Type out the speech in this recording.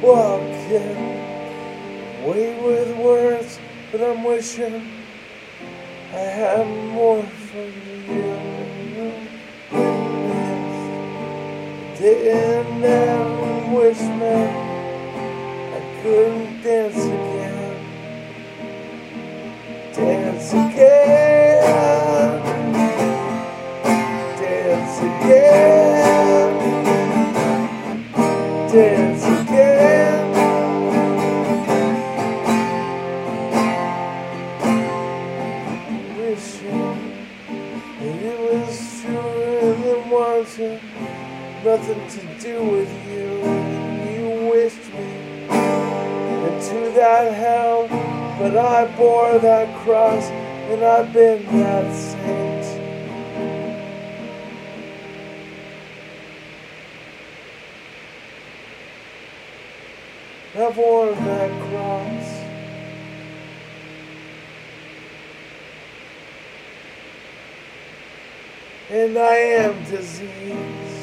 walking away with words, but I'm wishing I had more from you. Didn't ever wish me I couldn't dance again. Dance again. Dance again. Dance again. Wishing that it was truer than wanting, nothing to do with you. You wished me into that hell, but I bore that cross, and I've been that saint. I've worn that cross. And I am diseased.